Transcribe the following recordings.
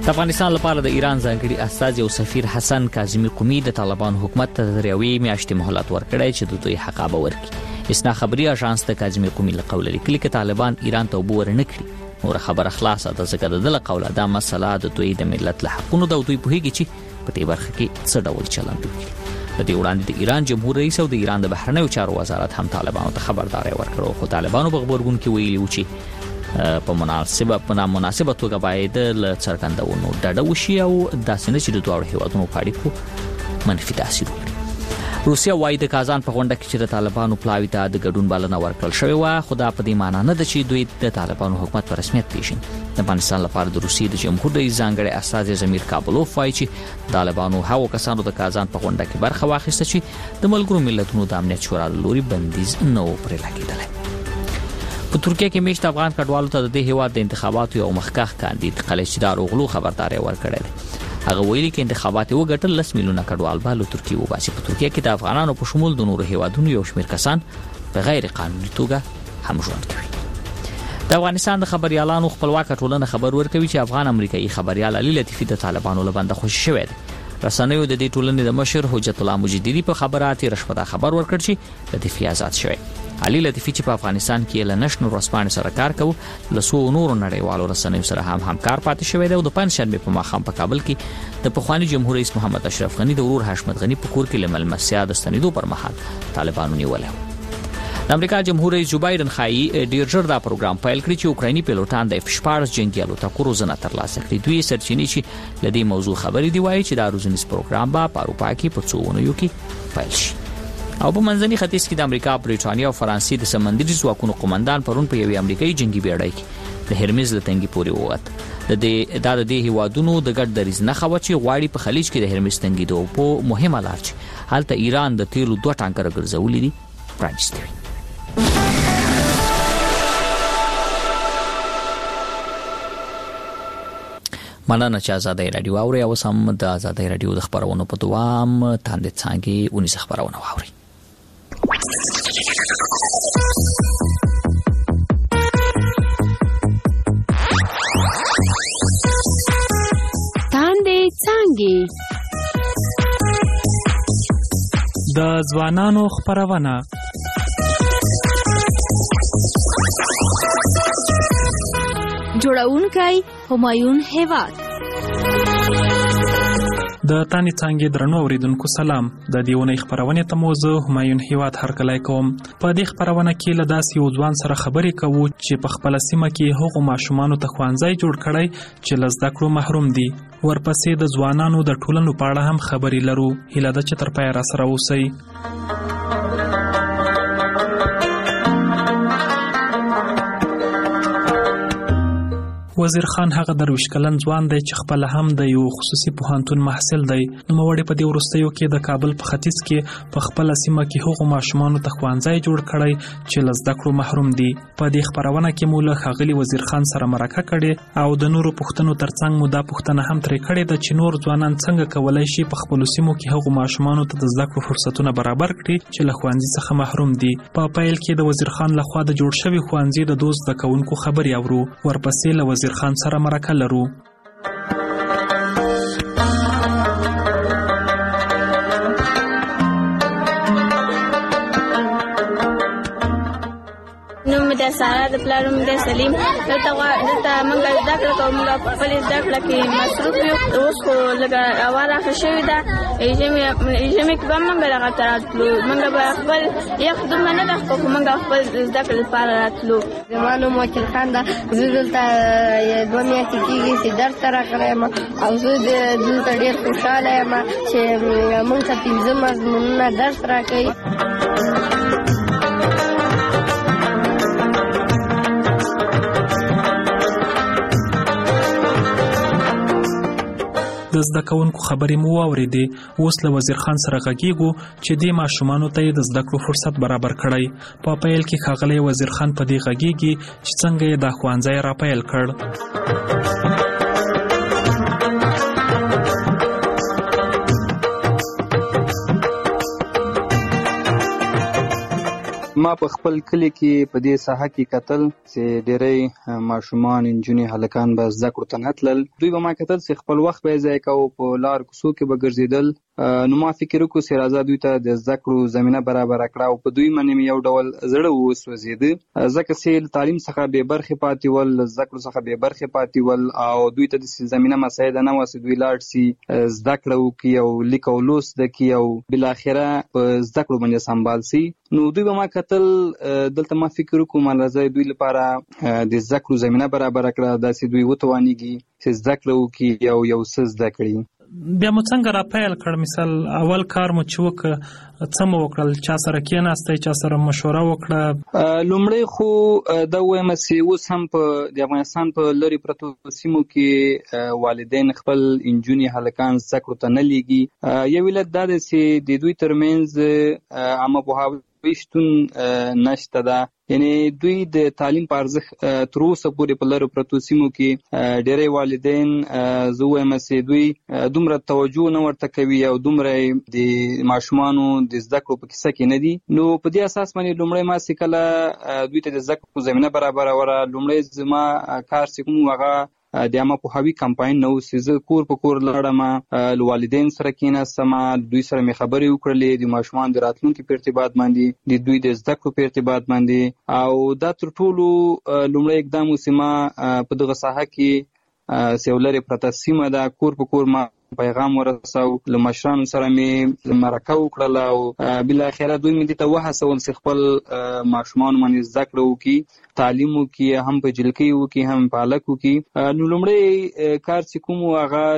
د افغانستان لپاره د ایران ځانګړي استازي او سفیر حسن کاظمی قومي د طالبان حکومت ته د یوې میاشتې مهلت ورکړی چې د دوی حقابه ورکړي. اسنا خبري اژانس د کاظمی قومي له قوله لیکلي چې طالبان ایران ته وبور نه کړي. نور خبره خلاصه ده ځکه د قوله دا مسله د دوی د ملت له حقونو د دوی په هیڅ چې په دې برخه کې څه ډول چلند وکړي. د دې وړاندې د ایران جمهور رئیس او د ایران د بهرنیو چارو وزارت هم طالبانو ته خبرداري ورکړه، خو طالبانو په خبرګون کې ویلي و چې په مناسبه توګه باید له څرګندونو ډډه وشي او داسې نه چې د دوه هیوادونو په اړیکو منفي تاثیر وکړي. روسیا وايي د کازان په غونډه کې چې د طالبانو پلاوي ته د ګډون بلنه ورکړل شوې و، خو دا په دې معنی نه ده چې دوی د طالبانو حکومت په رسمیت پیژني. د افغانستان لپاره د روسیې د جمهور رئیس ځانګړي استازي زمیر کابلوف وايي چې طالبانو هغو کسانو د کازان په غونډه کې برخه واخیسته چې د ملګرو ملتونو د امنیت شورا له لوري بندیز نه و پرې لګېدلی. په ترکیه کې میشت افغان کډوالو ته د دې هیواد د انتخاباتو یو مخکښ کاندید قلیچدار اوغلو خبرداري ورکړې ده. هغه ویلي چې انتخابات وګټل 10 میلیونه کډوال به له ترکیه وباسي. په ترکیه کې د افغانانو په شمول د نورو هیوادونو یو شمېر کسان په غیر قانوني توګه هم ژوند کوي. د افغانستان د خبريالانو خپلواک ټولنه خبر ورکوي چې افغان امریکایي خبريال علي لطیفي د طالبانو له بنده خوشی شوی دی. رسنیو د دې ټولنې د مشر حجت الله مجددي په خبراتي رشوه خبر ورکړ چې لطیفي آزاد شوی. علي لطیفي چې په افغانستان کې له نشنل ورځپاڼې سره کار کوي، له څو نورو نړیوالو رسنیو سره هم همکار پاتې شوی دی او د پنځشنبه په ماښام په کابل کې د پخوانی جمهور رئیس محمد اشرف غنی د ورور حشمت غنی په کور کې لملمسیا د ستنیدو پر مهال طالبانو نیولې. د امریکا جمهور رئیس جو بایدن خایي ډیر ژر دا پروګرام پیل کړی چې اوکرایني پیلوټان د F-14 جنگي الوتکو روزنه ترلاسه کړي. دوی سرچینې چې لدې موضوع خبرې دی وایي چې دا روزنیز پروګرام به په اروپا کې په څو ونیو کې پیل شي. او په منځني ختیځ کې د امریکا، بریټانیا او فرانسې د سمندري ځواکونو قومندان پرون په یوې امریکایي جنگي بیړۍ کې د هرمز له تنګي پورې ووت. د دې هیوادونو د ګډ دریځ نه خو چې غواړي په خلیج کې د هرمز تنګي دوه په مهمه لار چې هلته ایران د تیلو 2 ټانکر ګرځولې دي پرانیستي. مننه چې آزادۍ رادیو اوري او سم د آزادۍ رادیو د خبرونو په دوام تاندې څنګه ونی خبرونه واوري. تاندې څنګه د ځوانانو خبرونه جوړونکی همایون هیواد. د تانی څنګه درنو اوریدونکو سلام. د دیونې خبرونه ته موضوع همایون هیواد هرکلای کوم. په دې خبرونه کې له داسې یو ځوان سره خبرې کوو چې په خپل سیمه کې هغو ماشومانو ته ښوونځی جوړ کړی چې له زده کړو محروم دي. ورپسې د ځوانانو د ټولنو په اړه هم خبرې لرو. هیله ده چې تر پایه را سره اوسئ. وزیر خان هغه درویش کلن ځوان دی چې خپل هم د یو خصوصي پوهنتون محصل دی. نوموړی په دې وروستیو کې د کابل په ختیځ کې په خپل سیمه کې هغو ماشومانو ته ښوونځی جوړ کړی چې له زده کړو محروم دي. په دې خبرونه کې مو له ښاغلي وزیر خان سره مرکه کړې او د نورو پوښتنو ترڅنګ مو دا پوښتنه هم ترې کړې ده چې نور ځوانان څنګه کولی شي په خپلو سیمو کې هغو ماشومانو ته د زده کړو فرصتونه برابر کړي چې له ښوونځي څخه محروم دي. په پیل کې د وزیر خان لخوا د جوړ شوي ښوونځي د دوه زده کوونکو خبرې اورو. ورپسې له وزیر خان سره مرکه لرو. د سارا د پلار نوم دی سلیم. دلته موږ زده کړه کوو، موږ په خپلې زده کړه کې مصروف یو. اوس خو لږه هوا راښه شوې ده، ژمي کې به موږ دغه ته راتلو. موږ به خپل یخ دومره نه ده خو موږ خپل زده کړې لپاره راتلو. زما نوم وکیل خان ده. زه دلته 2 میاشتې کېږي چې درس ته راغلی یم او زه دلته ډېر خوشحاله یم چې موږ ته 15 مضمونونه درس راکوي. د زده کوونکو خبرې مو واورېدې. اوس له وزیر خان سره غږیږو چې دې ماشومانو ته یې د زده کړو فرصت برابر کړی. په پیل کې ښاغلی وزیر خان په دې غږیږي چې څنګه یې دا ښوونځی را پیل کړ. ما په خپل کلی کې په دې ساحه کې کتل چې ډېری ماشومان انجونې هلکان به زده کړو ته نه تلل. دوی به ما کتل چې خپل وخت به یې ضایع کوو، په لار کوڅو کې به ګرځېدل. نو ما فکر وکړو چې راځه دوی ته د زده کړو زمینه برابره کړه او په دوی باندې مې یو ډول زړه وسوځېده، ځکه چې له تعلیم څخه بې برخې پاتې ول، له زده کړو څخه بې برخې پاتې ول او دوی ته داسې زمینه مساعده نه وه چې دوی لاړ شي زده کړه وکړي او لیک او لوست زده کړي او بالاخره په زده کړو باندې سمبال شي. نو دوی به ما کتل، دلته ما فکر وکړو ما راځي دوی لپاره د زده کړو زمینه برابره کړه، داسې دوی وتوانېږي چې زده کړه وکړي او یو څه زده کړي. بیا مو څنګه را پیل کړ؟ مثال اول کار مو چې وکړ څه مو وکړل؟ چا سره کېناستئ؟ چا سره مشوره وکړه؟ لومړی خو دا وایم چې اوس هم په د افغانستان په لرې پرتو سیمو کې والدین خپل انجونې هلکان زده کړو ته نه لیږي. یو علت دا دی چې د دوی ترمنځ عامه پوهاوی شتون نشته ده، یعنی دوی د تعلیم په ارزښت تر اوسه پورې په لرو پرتو سیمو کې ډېری والدین زه وایم چې دوی دومره توجه نه ورته کوي او دومره د ماشومانو د زده کړو په کیسه کې نه دي. نو په دې اساس باندې لومړی ما چې کله دوی ته د زده کړو زمینه برابروله، لومړی زما کار چې کوم هغه د عامه پوهاوي کمپاین نه و چې زه کور په کور لاړم، له والدین سره کېناستم، دوی سره مې خبرې وکړلې د ماشومان د راتلونکي په ارتباط باندې، د دوی د زده کړو په ارتباط باندې. او دا تر ټولو لومړی اقدام و چې ما په دغه ساحه کې چې یو لرې پرته سیمه ده، کور په کور ما پیغام ورساو، له مشرانو سره مې مرکه وکړله او بالاخره دوی مې دې ته وهڅول چې خپل ماشومان باندې زده کړه وکړي، تعلیم وکړي، هم په جلکۍ وکړي هم په هلک وکړي. نو لومړی کار چې کوم هغه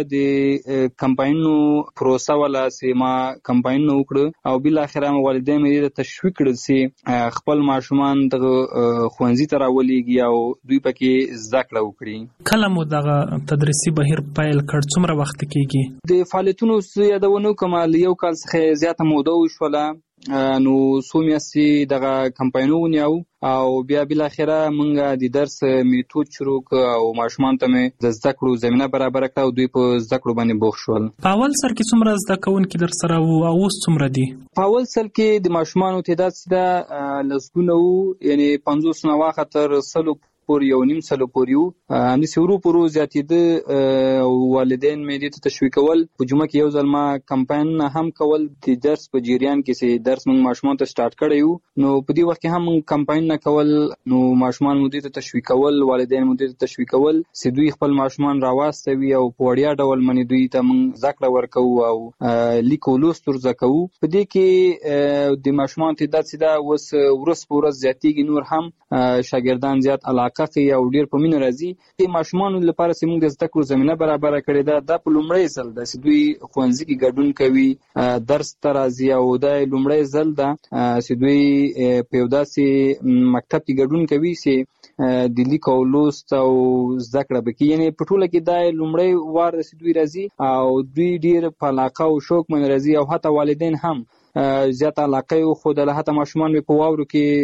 د کمپاینونو پروسه وله چې ما کمپاینونه وکړه او بالاخره والدین مې دې ته تشویق کړل چې خپل ماشومان دغه ښوونځي ته راولېږي او دوی پکې زده کړه وکړي. کله مو دغه تدریسي بهیر پیل کړ؟ څومره وخت کېږي؟ د فعالیتونو یادونه وکړم، له یو کال څخه زیاته موده وشوله. نو څو میاشتې دغه کمپاینونه ونیو او بیا بالاخره موږ د درس میتود شروع کړ او ماشومان ته مې د زده کړو زمینه برابره کړه او دوی په زده کړو باندې بوخت شول. په اول سر کې څومره زده کوونکي در سره وو او اوس څومره دي؟ په اول سر کې د ماشومانو تعداد چې لسګونه وو، یعنی 50 نه واخه تر 100 پورې، یو نیم سلو پورې وو. همداسې ورو په ورو زیاتېده او والدین مې دې ته تشویقول. په جمعه کې یو ځل ما کمپاین هم کول د درس په جریان کې چې درس موږ ماشومان ته سټارټ کړی وو. نو په دې وخت کې هم موږ کمپاین نه کول، نو ماشومان مو دې ته تشویقول، والدین مو دې ته تشویقول چې دوی خپل ماشومان راواستوي او په وړیا ډول باندې دوی ته موږ زده کړه ورکوو او لیک او لوست ور زده کوو. په دې کې د ماشومان تعداد چې دا اوس ورځ په ورځ زیاتېږي، نور هم شاګردان زیات علاقه کوي او ډېر په مینه راځي. د ماشومانو لپاره چې موږ د زده کړو زمینه برابره کړې ده، دا په لومړی ځل ده چې دوی ښوونځي کې ګډون کوي، درس ته راځي او دا لومړی ځل ده چې دوی په یو داسې مکتب کې ګډون کوي چې د لیک او لوست او زده کړه وکړي. یعنې په ټوله کې دا لومړی وار ده چې دوی راځي او دوی ډېر په علاقه او شوق باندې راځي او حتی والدین هم زیات علاقه یو خو د حتی ماشومان په واورو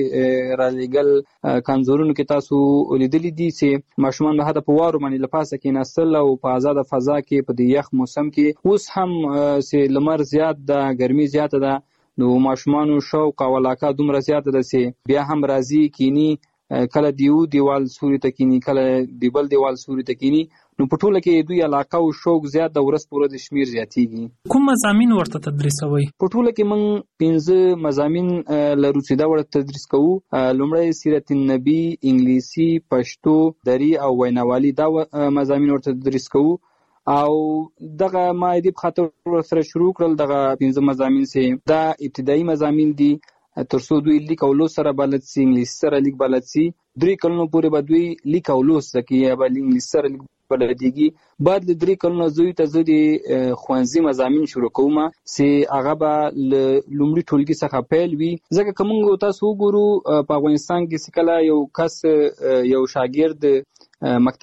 کې را لېږل. کنځورونو کې تاسو لیدلی دي چې ماشومان به حتی په واورو باندې له پاسه کېناستل او په آزاده فضا کې په د یخ موسم کې. اوس هم چې لمر زیات ده، ګرمي زیاته ده، نو ماشومانو شوق او علاقه دومره زیاته ده چې بیا هم راځي کینی، کله دیو دیوال سوري ته کینی، کله دی بل دیوال سوري ته کینی. نو په ټوله کې دوی علاقه او شوق زیات د ورځ په ورځ شمیر زیاتېږي. کوم مضامین ورته تدریسوي؟ په ټوله کې موږ 15 مضامین لرو چې دا ورته تدریس کوو. لومړی سیرت النبی، انګلیسي، پښتو، دري او ویناوالي، دا مضامین ورته تدریس کوو. او دغه ما دې په خاطر ورسره شروع کړل دغه 15 مضامین چې دا ابتدایي مضامین دي ترڅو دوی لیک او لوست سره بلد سي، انګلیسي سره لیک بلد سي. 3 کلونو پورې به دوی لیک او لوست زده کوي یا به انګلیسي سره لیک بلدېږي. بعد له 3 کلونو زه د ښوونځي مضامین شروع کوم چې هغه به له لومړي ټولګي څخه پیل وي. ځکه که موږ تاسو وګورو په افغانستان کې چې کله یو کس یو شاګرد مکتب کې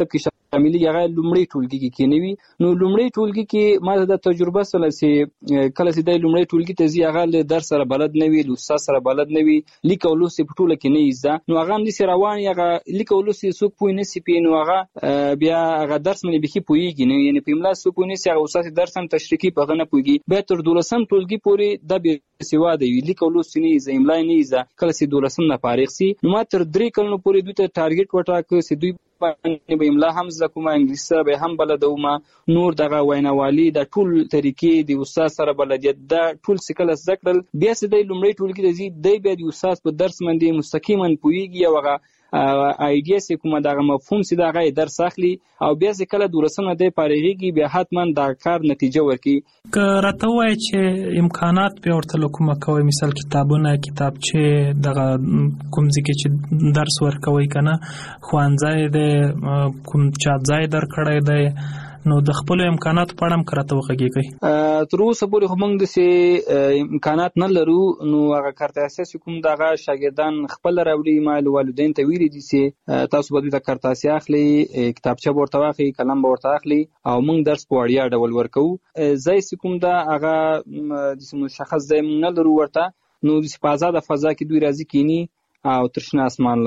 شاملي هغه لومړی ټولګي کې کېنوي. نو لومړی ټولګي کې ما د تجربه سره چې کله چې د لومړی ټولګي ته ځي هغه له درس سره بلد نه وي، له استاد سره بلد نه وي، لیک او لوست په ټوله کې نه زده. نو هغه هم داسې روان هغه لیک او لوست څوک پوه نه سي نو هغه بیا هغه درس باندې بخي پوهیږي نه، یعنی په املا څوک پوه نه سي، هغه استاد درس هم تشریحي په هغه نه پوهیږي. بیا تر 12م ټولګي پورې د بېسواده وي، لیک او لوست نه زده، املا نه زده. کله چې 12م نه فارغ سي نو ما تر 3 کلونو پورې دوی ته ټارګټ وټاکه چې دوی باندې به املا هم زده کوم، انګلیسي سره به هم بلدوم، نور دغه ویناوالي د ټول طریقې د استاد سره بلدیت دا ټول سکل زده کړل. بیا چې د لومړی ټولګي ته ځي دی بیا د استاد په درس باندې مستقیما پوهیږي او هغه ایډیا سي کومه دغه مفهوم سي دغه درس اخلي او بیا چې کله 12م نه دی فارغيږي بیا حتما د کار نتیجه ورکړي. که راته وایي چې امکانات به ورته کومه کوي، مثال کتابونه، کتابچې، دغه کوم ځای کې چې درس ورکوي کنه، ښوونځی دی، کوم چا ځای درکړی دی، نو د خپل امکانات په اړه هم کراته وغږیږي. تر اوسه پورې خو موږ داسې امکانات نه لرو. نو هغه کارت اساسي کوم دغه شاګردان خپل راوړي، ما والدین ته ویلي دي چې تاسو به د کارت اساسي اخلي، کتابچه به ورته واخلي، قلم به ورته اخلي او موږ درس په وړیا ډول ورکوو. ځای کوم دا هغه د مشخص ځای نه لرو ورته. نو د په آزاده فضا کې دوی راځي کینی او ترشنه اسمان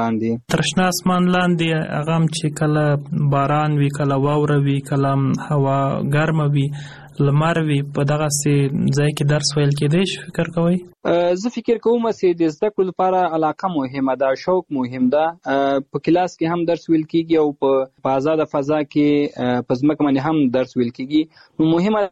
لاندې هغه هم چې کله باران وي، کله واوره وي، کله هوا ګرمه وي، لمر وي، په دغه سي ځای کې درس ویل کېدای شي. فکر کوئ؟ زه فکر کوم چې د زده کړو لپاره علاقه مهمه ده، شوق مهم ده. په کلاس کې هم درس ویل کېږي او په آزاده فضا کې په ځمکه باندې هم درس ویل کېږي. نو مهمه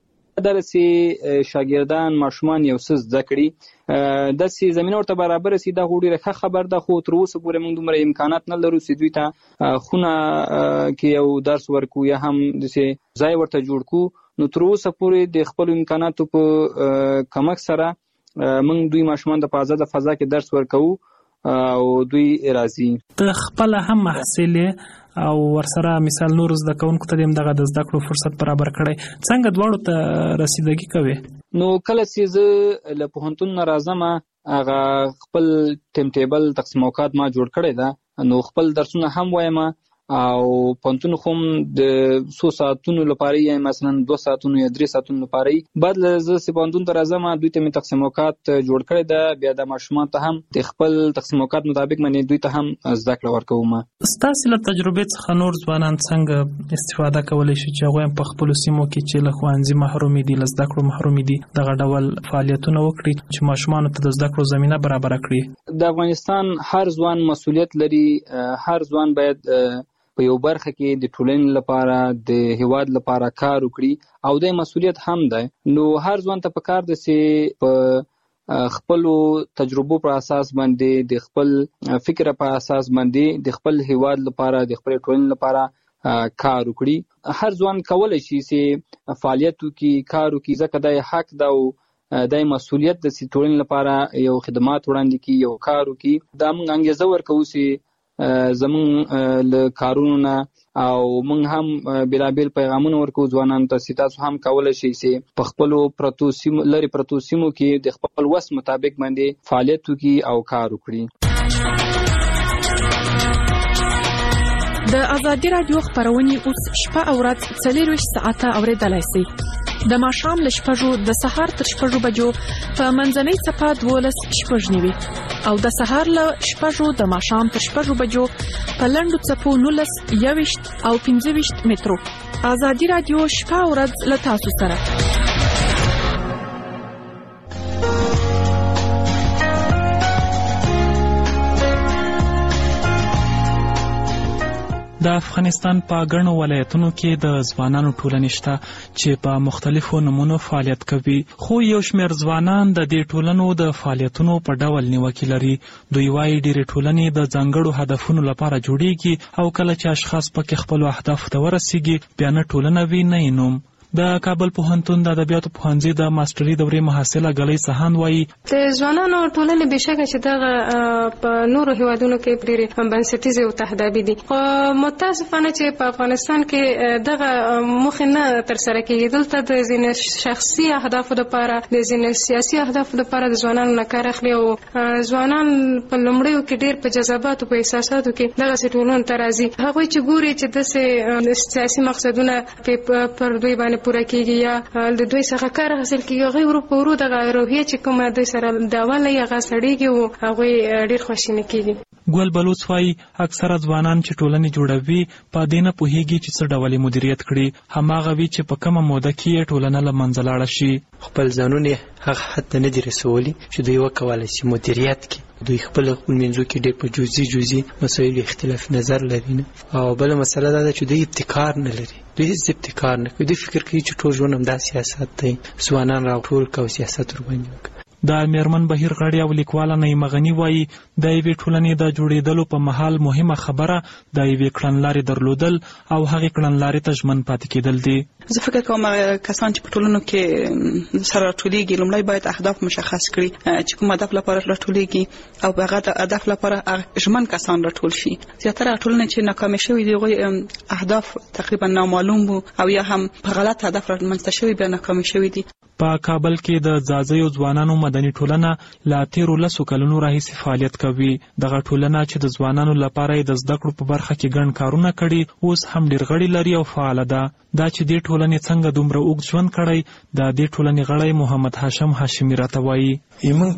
درسي شاګردان ماشومان یو څه زده کړي، د سي زمينه ورته برابر سي دا غوډي رخه خبر ده. خو تر اوسه پورې موږ دومره امکانات نه لرو چې دوی ته خونه کې یو درس ورکو یا هم د سي ځای ورته جوړ کو. نو تر اوسه پورې د خپل امکاناتو په کمک سره موږ دوی ماشومان د آزاده فضا کې درس ورکو او دوی راځي. ته خپل هم محصل او ورسره مثال نور زده کوونکو ته هم دغه د زده کړو فرصت برابر کړی، څنګه دواړو ته رسیدګي کوي؟ نو کله چې زه له پوهنتون نه راځم هغه خپل ټیم ټیبل تقسیم اوقات ما جوړ کړی ده، نو خپل درسونه هم وایم او پوهنتون خو د 100 ساعتونو لپاره یا مثلا 2 ساعتونو یا 3 ساعتونو لپاره بعد زه چې پوهنتون ته راځم دوی ته مې تقسیم اوقات جوړ کړی ده. بیا د ماشومان ته هم د خپل تقسیم اوقات مطابق باندې دوی ته هم زده کړه ورکوم. ستاسو له تجربې څخه نور ځوانان څنګه استفاده کولی شي چې هغوی په خپلو سیمو کې چې له ښوونځي محرومې دي، له زده کړو محرومې دي، دغه ډول فعالیتونه وکړي چې ماشومانو ته د زده کړو زمینه برابره کړي؟ د افغانستان هر ځوان مسؤلیت لري، هر ځوان باید په یو برخه کې د ټولنې لپاره د هیواد لپاره کار وکړي او د مسؤلیت هم ده. نو هر ځوان ته پکار ده چې په خپل تجربو پر اساس باندې، د خپل فکر پر اساس باندې د خپل هیواد لپاره، د خپل ټولنې لپاره کار وکړي. هر ځوان کولای شي چې فعالیت وکړي، کار وکړي، ځکه د حق ده او د مسؤلیت د ټولنې لپاره یو خدمات وړاندې کړي، یو کار وکړي. دا موږ انګیزه ورکوو چې زمون له کارونو نه او موږ هم بلابل پیغامونه ورکو ځوانانو ته چې تاسو هم کولای شئ چې په خپل پروتو سیمو لري پروتو سیمو کې د خپل وس مطابق باندې فعالیت وکړي او کار وکړي. د ازادي رادیو خبرونه اوس شپه او ورځ 24 ساعته اوریدلای شئ. د ماښام له 6 د سهار تر 6 بجو په منځنۍ صفه 12 شپږنیوي او د سهار له 6 د ماښام تر 6 بجو په لنډو صفو 19 21 او 25 مترو. ازادي رادیو شپه او ورځ له تاسو سره. د افغانستان په ګڼو ولایتونو کې د ځوانانو ټولنې شته چې په مختلفو نمونو فعالیت کوي، خو یو شمېر ځوانان د دې ټولنو د فعالیتونو په ډول نیوکې لري. دوی وايي ډېرې ټولنې د ځانګړو هدفونو لپاره جوړیږي او کله چې اشخاص پکې خپلو اهدافو ته ورسیږي بیا نه ټولنه وي نه یې نوم. د کابل پوهنتون د ادبیاتو پوهنځي د ماستري دورې محصله ګلۍ سهان وایي د ځوانانو ټولنې بشکه چې دغه په نورو هیوادونو کې ډېرې بنسټیزې او تهدابي دي، خو متاسفانه چې په افغانستان کې دغه موخې نه ترسره کېږي. دلته د ځینې شخصي اهدافو لپاره، د ځینې سیاسي اهدافو لپاره د ځوانانو نه کار اخلي او ځوانان په لومړیو کې ډېر په جذباتو په احساساتو کې دغسې ټولنو ته راځي. هغوی چې ګوري چې داسې سیاسي مقصدونه پر دوی باندې پوره کېږي یا د دوی څخه کار حاصل کېږي، هغوی ورو په ورو دغه روحیه چې کومه دوی سره د اوله یې هغه سړېږي او هغوی ډېر خواشیني کېږي. ګل بلوڅ وایي اکثره ځوانان چې ټولنې جوړوي په دې نه پوهېږي چې څه ډول یې مدیریت کړي، هماغه وي چې په کومه موده کې یې ټولنه له منځه لاړه شي. خپل ځانونه هغه حد ته نه دي رسولي چې دوی وکولی شي مدیریت کړي. دوی خپل منځو کې ډېر په جزئي مسایلو اختلاف نظر لري نه، او بله مسله دا ده چې دوی ابتکار نه لري. دوی هیڅ ابتکار نه کوي. دوی فکر کوي چې ټول ژوند همدا سیاست دی، ځوانان راټول کړه او سیاست ورباندې وکړه. د میرمن بهیر غړي او لیکواله نعیمه غني وایي د یوې ټولنې د جوړېدلو په مهال مهمه خبره د یوې کړنلارې درلودل او هغې کړنلارې ته ژمن پاتې کېدل دي. زه فکر کوم کسان چې په ټولنو کې سره راټولېږي لومړی باید اهداف مشخص کړي چې کوم هدف لپاره راټولېږي او هغه د هدف لپاره ژمن کسان راټول شي. زیاتره ټولنې چې ناکامې شوي دي هغوی اهداف تقریبا نامعلوم وو او یا هم په غلط هدف رامنځته شوي بیا ناکامې شوي دي. په کابل کې د ځاځیو ځوانانو مدني ټولنه لا تیرو 10 کلونو راهیسې فعالیت کوي. دغه ټولنه چې د ځوانانو لپاره د زده کړو په برخه کې ګڼ کارونه کړي اوس هم ډېر غړي لري او فعاله ده. دا چې دې ټولنې څنګه دومره اوږد ژوند کړی د دې ټولنې غړی محمد هاشم هاشمي راته وایي موږ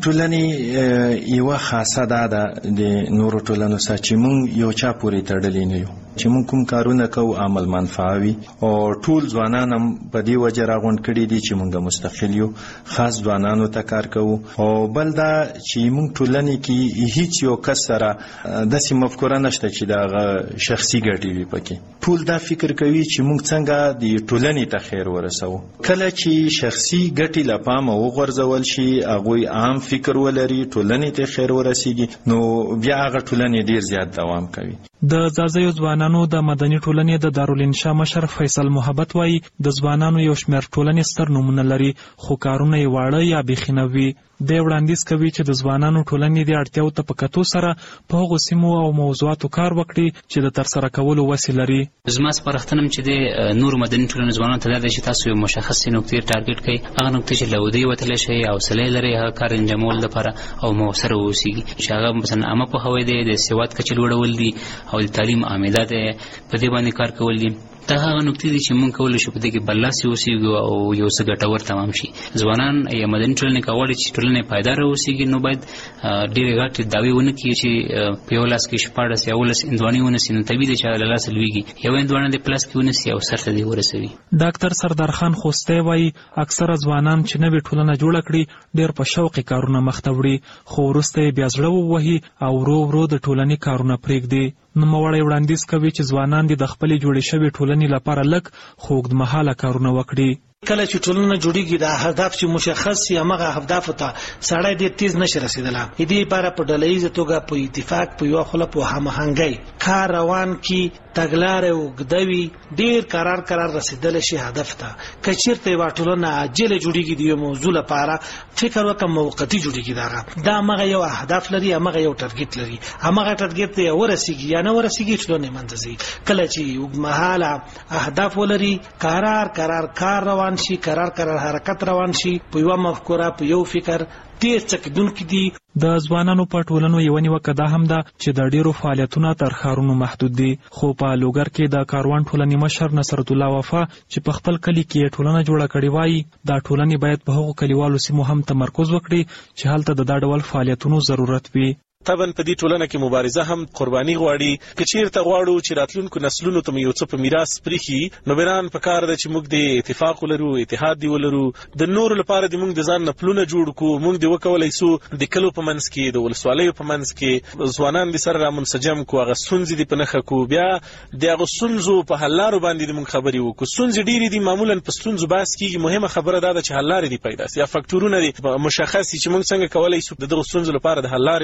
ټولنې یوه خاصه دا ده د نورو ټولنو سره چې موږ یو چا پورې تړلي نه یو، چې موږ کوم کارونه کوو عمل منفعه وي او ټول ځوانان هم په دې وجه راغونډ کړي دي چې موږ مستقل یو، خاص ځوانانو ته کار کوو. او بل دا چې موږ ټولنې کې هیڅ یو کس سره داسې مفکوره نشته چې د شخصي ګټې وي پکې. ټول دا فکر کوي چې موږ څنګه د ټولنې ته خیر ورسوو. کله چې شخصي ګټې له پامه وغورځول شي، هغوی عام فکر ولري، ټولنې ته خیر ورسیږي، نو بیا هغه ټولنې ډیر زیات دوام کوي. د ځاځیو ځوانانو د مدني ټولنې د دارالانشا مشر فیصل محبت وایي د ځوانانو یو شمېر ټولنې ستر نومونه لري خو کارونه یې واړه یا بیخي نه وي. دی وړاندیز کوي چې د ځوانانو ټولنې د اړتیاو ته په کتو سره په هغو سیمو او موضوعاتو کار وکړي چې د ترسره کولو وسې لري. زما سپارښتنه چې د نورو مدني ټولنو ځوانانو ته دا ده چې تاسو یو مشخصې نقطې ټارګټ کړئ، هغه نقطې چې له ودې وتلی شئ، حوصله لرئ هغه کار انجامولو لپاره او مؤثره واوسیږي، چې هغه مثلا عامه پوهاوی دی، د سواد کچې لوړول دي او د تعلیم عامده دی، په دې باندې کار کول دي. دا هغه نقطې دي چې موږ کولی شو په دې کې برلاسي اوسېږو او یو څه ګټور تمام شي. ځوانان یا مدني ټولنې که غواړي چې ټولنه پایداره اوسېږي نو باید ډېرې غټې دعوې ونه کړي چې په یو لاس کې 14 یا 18 هندواڼې ونیسي، نو طبیعي دی چې له لاسه لوېږي. یوه هندواڼه دې په لاس کې ونیسي او سر ته دې ورسوي. ډاکټر سردار خان خوستی وایي اکثره ځوانان چې نوې ټولنه جوړه کړي ډېر په شوق کارونه مخته وړي، خو وروسته یې بیا زړه ووهي او ورو ورو د ټولنې کارونه پرېږدي. نوموړی وړاندیز کوي چې ځوانان د خپلې جوړې شوې ټولنې لپاره لږ خو اوږدمهاله کارونه وکړي. کله چې ټولنه جوړیږي د هدف چې مشخص شي هغه اهداف ته سړی ډېر تیز نشي رسیدلی. دې لپاره په ډلهییزه توګه په اتفاق په یوه خوله په هماهنګۍ کار روان کړي، تګلارې اوږده وي، ډېر قرار رسیدلی شي هدف ته. که چېرته یوه ټولنه عاجله جوړیږي د یو موضوع لپاره فکر وکړه موقتي جوړیږي، دا همغه یو اهداف لري، همغه یو ټارګټ لري، همغه ټارګټ ته ورسیږي یا نه ورسیږي ټولنې منځ ځي. کله چې اوږدمهاله اهداف ولري، قرار کار روان شي، قرار حرکت روان شي، په یو مفکوره په یو فکر ډېر څه کېدونکي دي. د ځوانانو په ټولنو یوه نیوکه دا هم ده چې د ډېرو فعالیتونه تر ښارونو محدود دي. خو په لوګر کې د کاروان ټولنې مشر نصرت الله وفا چې په خپل کلي کې ټولنه جوړه کړې وایي دا ټولنې باید په هغو کلیوالو سیمو هم تمرکز وکړي چې هلته د دا ډول فعالیتونو ضرورت وي. طبعا په دې ټولنه کې مبارزه هم قرباني غواړي. که چیرته غواړو چې راتلونکو نسلونو ته یو څه په میراث پرېښي، نو بران په کار ده چې موږ د اتفاق ولرو، اتحاد دی ولرو، د نورو لپاره د موږ د ځان نه پلونه جوړ کړو. موږ د وکولی سو د کلو په منځ کې، د ولسوالیو په منځ کې ځوانان د سره رامنسجم کړو، هغه ستونزې دې په نښه کړو، بیا د هغو ستونزو په حل لارو باندې د موږ خبرې وکړو. ستونزې ډېرې دي، معمولا په ستونزو بحث کېږي، مهمه خبره دا ده چې حل لارې دي پیدا سي یا فکټورونه دي مشخص شي چې موږ څنګه کولی سو د دغو ستونزو لپاره د حل لارې وړاندې کړو.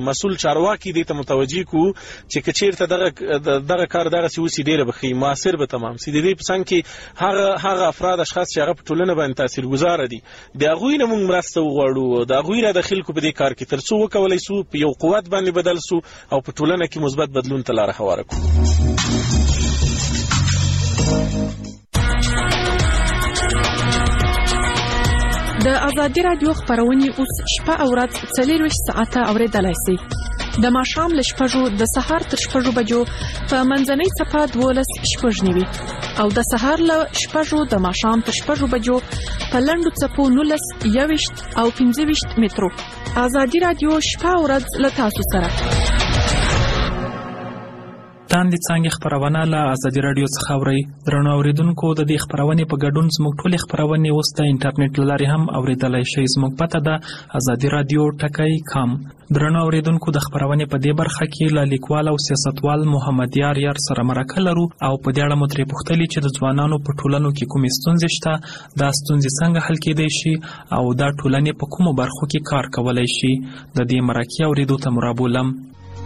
کې مسول چارواکي دې ته متوجي کو چې کچیرته دغه کار دغه سوسی ډیره بخي موثر به تمام سي د دې په څنګه کې هغه افراد اشخاص چې هغه په ټولنه باندې تاثیرګذار دي د هغوی نه موږ مرسته وغواړو د هغوی نه د خلکو په دې کار کې تر څو وکولای سو په یو قوت باندې بدل سو او په ټولنه کې مثبت بدلون ته لار هواره کړو. د ازادي رادیو خبرونه اوس شپه او ورځ 24 ساعته اوریدلای شئ. د ماښام له 6 د سهار تر 6 بجو په منځنۍ صفه 12 شپږ نیوي او د سهار له 6 د ماښام تر 6 بجو په لنډو څپو 19 21 او 25 مترو. ازادي رادیو شپه او ورځ له تاسو سره. تاندې څنګه خبرونه له ازادي رادیو څخه اوري. درنو اوریدونکو د دې خبرونه په ګډون زموږ ټولې خبرونه اوس د انټرنیټ لارې هم اوریدلای شئ. زموږ پته ده ازادي رادیو ټکی.com. درنو اوریدونکو د خبرونه په دې برخه کې له لیکوال او سیاستوال محمد یار سره مرکه لرو او په دې اړه مو ترې پوښتلي چې د ځوانانو په ټولنو کې کومې ستونزې شته، دا ستونزې څنګه حل کېدای شي او دا ټولنې په کومو برخو کې کار کولای شي. د دې مرکې اوریدو ته مرابولم.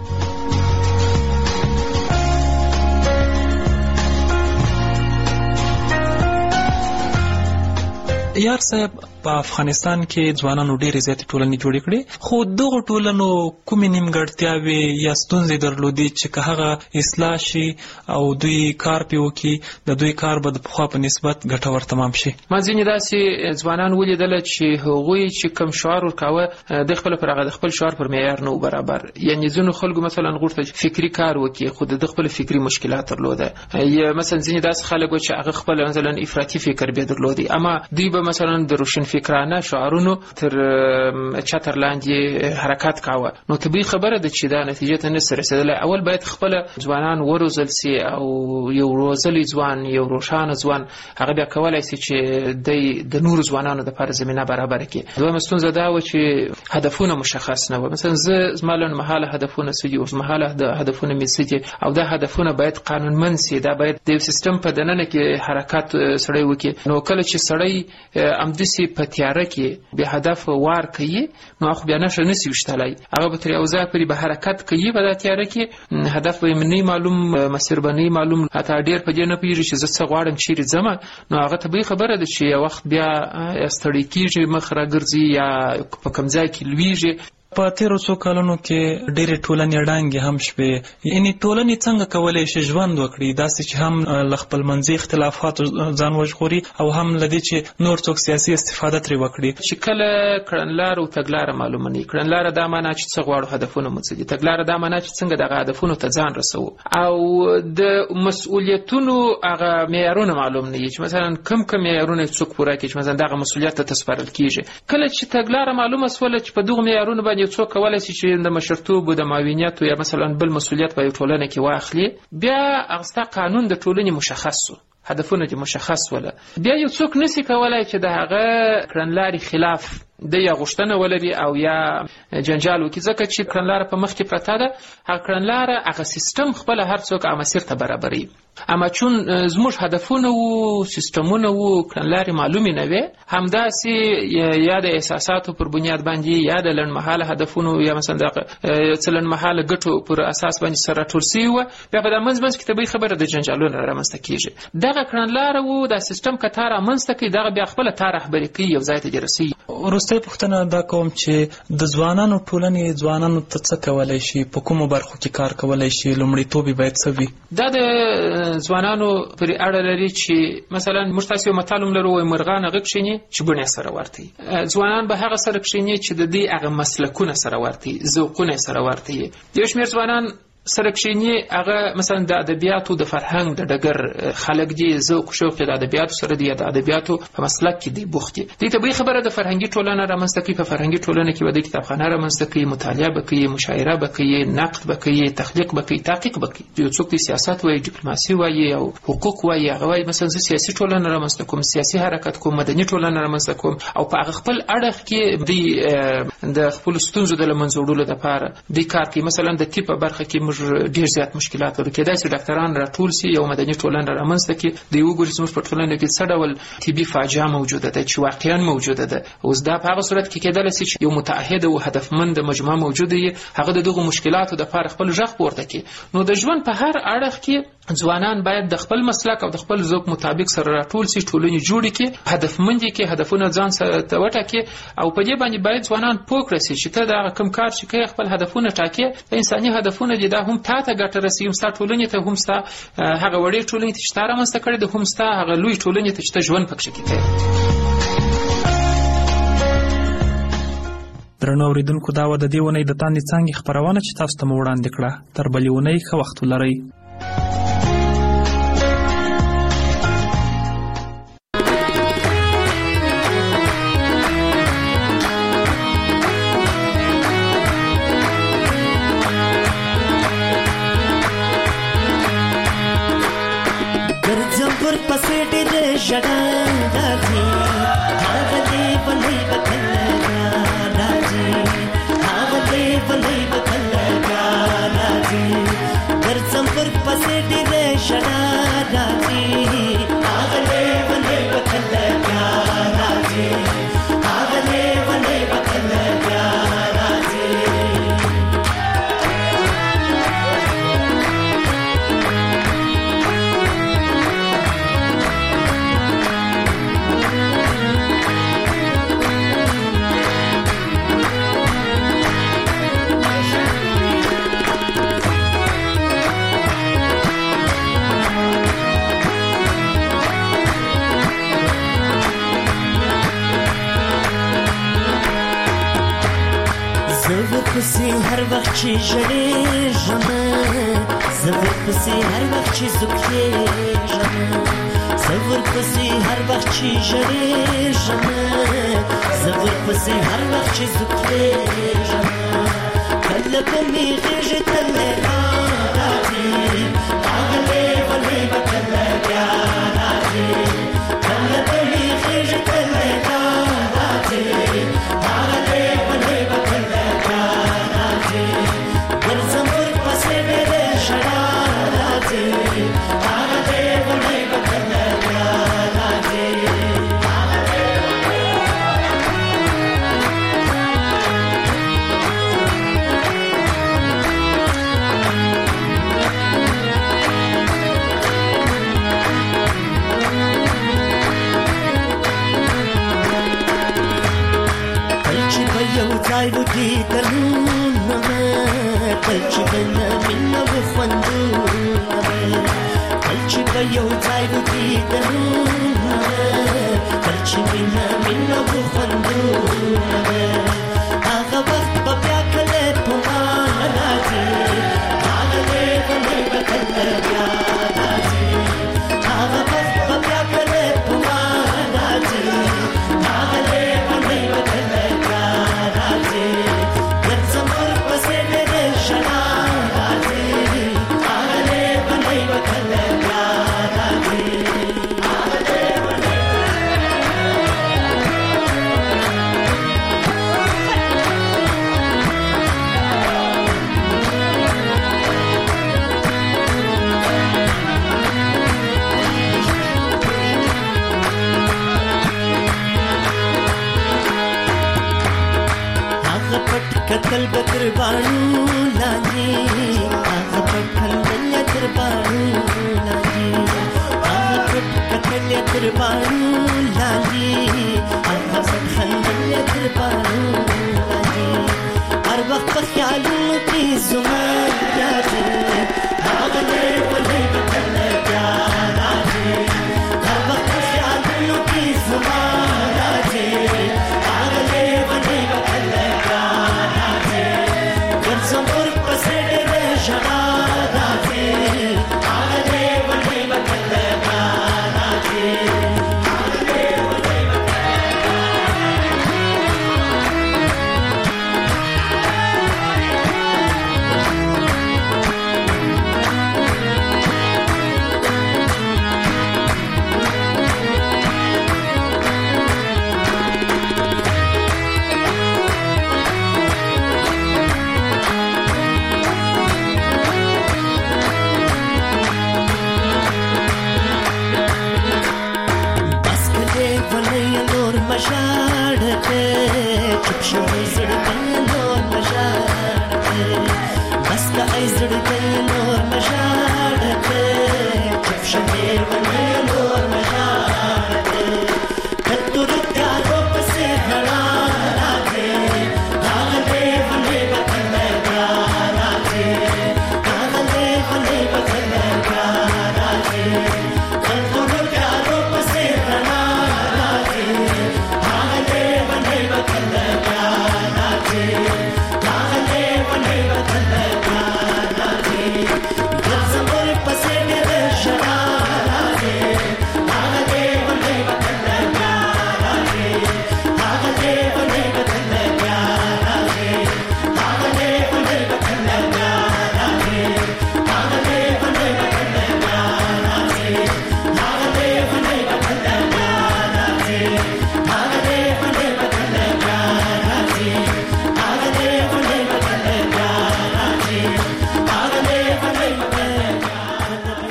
یار صاحب، په افغانستان کې ځوانانو ډېرې زیاتې ټولنې جوړې کړې، خو دغو ټولنو کومې نیمګړتیاوې یا ستونزې درلودې چې که هغه اصلاح شي او دوی کار پې وکړي، د دوی کار به د پخوا په نسبت ګټور تمام شي. ما ځینې داسې ځوانان ولیدله چې هغوی چې کوم شعار ورکاوه د خپل پر هغه د خپل شعار پر معیار نه و برابر. یعنې ځینو خلکو مثلا غوښتل فکري کار وکړي خو د خپل فکري مشکلات درلوده. یا مثلا ځینې داسې خلک و چې هغه خپل مثلا افراطي فکر به درلودي، اما دوی به مثلا د روشن فکرانه شعارونو تر چتر لاندې حرکت کاوه. نو طبیعي خبره ده چې دا نتیجه ته نشي رسیدلی. اول باید خپل ځوانان وروزل سي او یو روزلي ځوان، یو روښانه ځوان هغه بیا کولای شي چې د نور ځوانانو لپاره زمينه برابر کړي. دویمه ستونزه دا و چې هدفونه مشخص نه و. مثلا زما لنډمهاله هدفونه څه دي، اوږدمهاله هدفونه مې څه دي، او دا هدفونه باید قانونمند سي. دا باید د سیستم په دننه کې حرکت سړی وکړي. نو کله چې سړی امدسي په تیاره کې به هدف وار کوي نو خو بیا نشي وشتلای، هغه به تر یو ځای پورې به حرکت کوي، په تیاره کې هدف به نه معلوم، مسیر به نه معلوم، حتی ډیر په دې نه پیږي چې زه څه غواړم چیرې ځم. نو هغه طبیعي خبره ده چې یو وخت بیا ستړی کیږي، مخ راګرځي یا په کوم ځای کې لویږي. په تیرو څو کلونو کې ډېرې ټولنې ړنګې هم شوې. یعنې ټولنې څنګه کولی شي ژوند وکړي، داسې چې هم له خپلمنځي اختلافاتو ځان وژغوري او هم له دې چې نور څوک سیاسي استفاده ترې وکړي. چې کله کړنلاره او تګلاره معلومه نه وي، کړنلاره دا معنا چې څه غواړو، هدفونه مو څه دي، تګلاره دا معنا چې څنګه دغه هدفونو ته ځان رسوو، او د مسؤلیتونو هغه معیارونه معلوم نه وي چې مثلا کوم معیارونه څوک پوره کوي، چې مثلا دغه مسؤلیت ته تسپارل کیږي. کله چې تګلاره معلومه سوله چې په دغه معیارونو باندې څوک کولای شي چې د مشرتوب او د معاونیت یا مثلا بل مسؤلیت په ټولنه کې واخلي، بیا هغه قانون د ټولنې مشخص وو، هدفونه دې مشخص وله، بیا یو څوک نشي کولای چې د هغه کړنلارې خلاف د یا غوښتنه ولري او یا جنجال وکړي. ځکه چې کړنلاره په مخ کې پرته ده، هغه کړنلاره هغه سیستم خپل هر څوک هغه مسیر ته برابري. اما چون زموږ هدفونه وو، سیستمونه وو، کړنلارې معلومې نه وي، همداسې یا د احساساتو پر بنیاد باندې یا د لنډمهاله هدفونو یا مثلا د څه لنډمهاله ګټو پر اساس باندې سره راټول شوي وو، بیا په دا منځ کې طبیعي خبره د جنجالونو رامنځته کېږي. دغه کړنلاره وو، دا سیستم که تا رامنځته کړي، دغه بیا خپله تا رهبري کوي، یو ځای ته دې رسوي. وروستۍ پوښتنه دا کوم چې د ځوانانو ټولنې ځوانانو ته څه کولی شي، په کومو برخو کې کار کولی شي، لومړیتوب یې باید څه وي؟ دا د ځوانانو پرې اړه لري چې مثلا موږ تاسو یو متل لرو، وایي مرغان هغه کښیني چې بڼې سره ورته وي. ځوانان به هغه سره کښیني چې د دې هغه مسلکونه سره ورته وي، ذوقونه سره ورته وي. یو شمېر ځوانان سره کښیني هغه مثلا د ادبیاتو د فرهنګ د ډګر خلک دي، ذوق شوق د ادبیاتو سره دی، د ادبیاتو په مسلک کې دی بوخت دي. دې طبیعي خبره د فرهنګي ټولنه رامنځته کوي. په فرهنګي ټولنه کې به د کتابخانه رامنځته کوي، مطالعه به کوي، مشاعره به کوي، نقد به کوي، تخلیق به کوي، تحقیق به کوي. یو څوک د سیاست وایي، ډیپلوماسي وایي او حقوق وایي، هغه وایي مثلا زه سیاسي ټولنه رامنځته کوم، سیاسي حرکت کوم، مدني ټولنه رامنځته کوم، او په هغه خپل اړخ کې د خپل ستونزو د له منځه وړلو لپاره د کار کوي. مثلا د طب په برخه کې موږ موږ ډیر زیات مشکلات لرو. کېدای شي ډاکټران راټول سي یو مدني ټولنه رامنځته کړي د یو ګوري زموږ په ټولنه کې څه ډول طبي فاجعه موجوده ده چې واقعا موجوده ده. اوس دا په هغه صورت کې کېدای شي چې یو متعهد او هدفمند مجموعه موجوده وي هغه دغه مشکلاتو د لپاره خپل ژغ پورته کړي. نو د ژوند په هر اړخ کې ځوانان باید د خپل مسلک او د خپل ذوق مطابق سره راټول سي، ټولنې جوړې کړي، هدفمند کې هدفونه ځان سره وټاکي او په دې باندې باید ځوانان پوه کړي چې ته دا کوم کار چې کوي خپل هدفونه ټاکي انساني هدفونه دي دا هم تا ته ګټه رسوي، هم ستا ټولنې ته، هم ستا هغه وړې ټولنې ته چې تا رامنځته کړې ده، هم ستا هغه لوی ټولنې ته چې ته ژوند پکې کوې. درنو اوریدونکو دا و د دې اونۍ د تاندې څانګې خپرونه چې تاسو ته مو وړاندې کړه. تر بلې اونۍ ښه وخت ولرئ. پسې هر وخت چې ژړېږم، زه ورپسې هر وخت چې زوکېږم، زه ورپسې هر وخت چې ژړېږم، زه ورپسې هر وخت چې زوکېږم. کله به مې غېږې ته لیلا راځي، هغه لیونۍ به کله بیا راځي. کله به مې غېږې ته لیلا راځي، هغه لیونۍ به کله بیا راځي. ګرځم ورپسې ډېرې ژړا راځي، هغه لیونۍ به کله بیا راځي. یو ځای وږي کلونه کل چې به نه مینه وخوندونه، کل چې به یو ځای وږي کلونه کل چې مینه وخوندونه، هغه وخت به بیا کله په ما راځي، هغه لیونۍ به کله بیا راځي. هغه وخت به بیا کله په ما راځي، هغه لیونۍ به کله بیا راځي. ګرځم ورپسې ډېرې ژړا راځي، هغه لیونۍ به کله بیا راځي. هغه پټ کتل به تر باڼو لاندې، هغه پټ خندل یې تر باڼو لاندې، هغه پټ کتل یې تر باڼو لاندې، هغه پټ خندل یې تر باڼو لاندې. هر وخت په خیالونو کې زما راځي، هغه لیونۍ به کله بیا راځي. هر وخت په خیالونو کې زما راځي، هغه لیونۍ به کله بیا راځي. ګرځم ورپسې ډېرې ژړا راځي، هغه لیونۍ به کله بیا راځي. چپ شو زړه